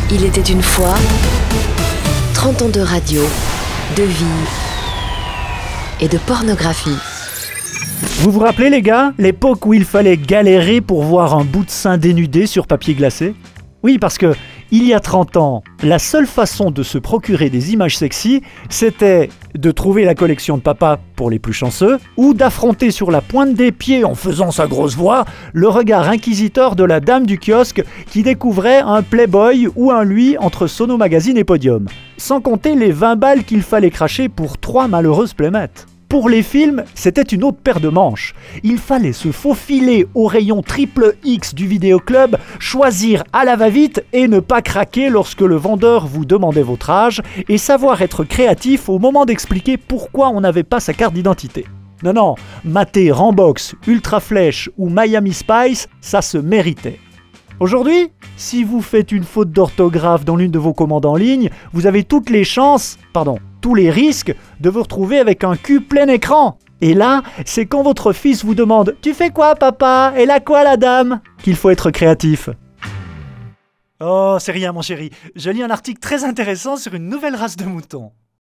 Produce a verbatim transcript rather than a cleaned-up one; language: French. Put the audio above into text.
Il était une fois trente ans de radio, de vie et de pornographie. Vous vous rappelez les gars, l'époque où il fallait galérer pour voir un bout de sein dénudé sur papier glacé ? Oui, parce que il y a trente ans, la seule façon de se procurer des images sexy, c'était de trouver la collection de papa pour les plus chanceux, ou d'affronter sur la pointe des pieds, en faisant sa grosse voix, le regard inquisiteur de la dame du kiosque qui découvrait un Playboy ou un lui entre Sono Magazine et Podium. Sans compter les vingt balles qu'il fallait cracher pour trois malheureuses playmates. Pour les films, c'était une autre paire de manches. Il fallait se faufiler au rayon triple X du vidéoclub, choisir à la va-vite et ne pas craquer lorsque le vendeur vous demandait votre âge et savoir être créatif au moment d'expliquer pourquoi on n'avait pas sa carte d'identité. Non, non, mater Rambox, Ultra Flèche ou Miami Spice, ça se méritait. Aujourd'hui, si vous faites une faute d'orthographe dans l'une de vos commandes en ligne, vous avez toutes les chances, pardon, tous les risques de vous retrouver avec un cul plein écran. Et là, c'est quand votre fils vous demande « Tu fais quoi papa ? Elle a quoi la dame ?» qu'il faut être créatif. Oh, c'est rien mon chéri, je lis un article très intéressant sur une nouvelle race de moutons.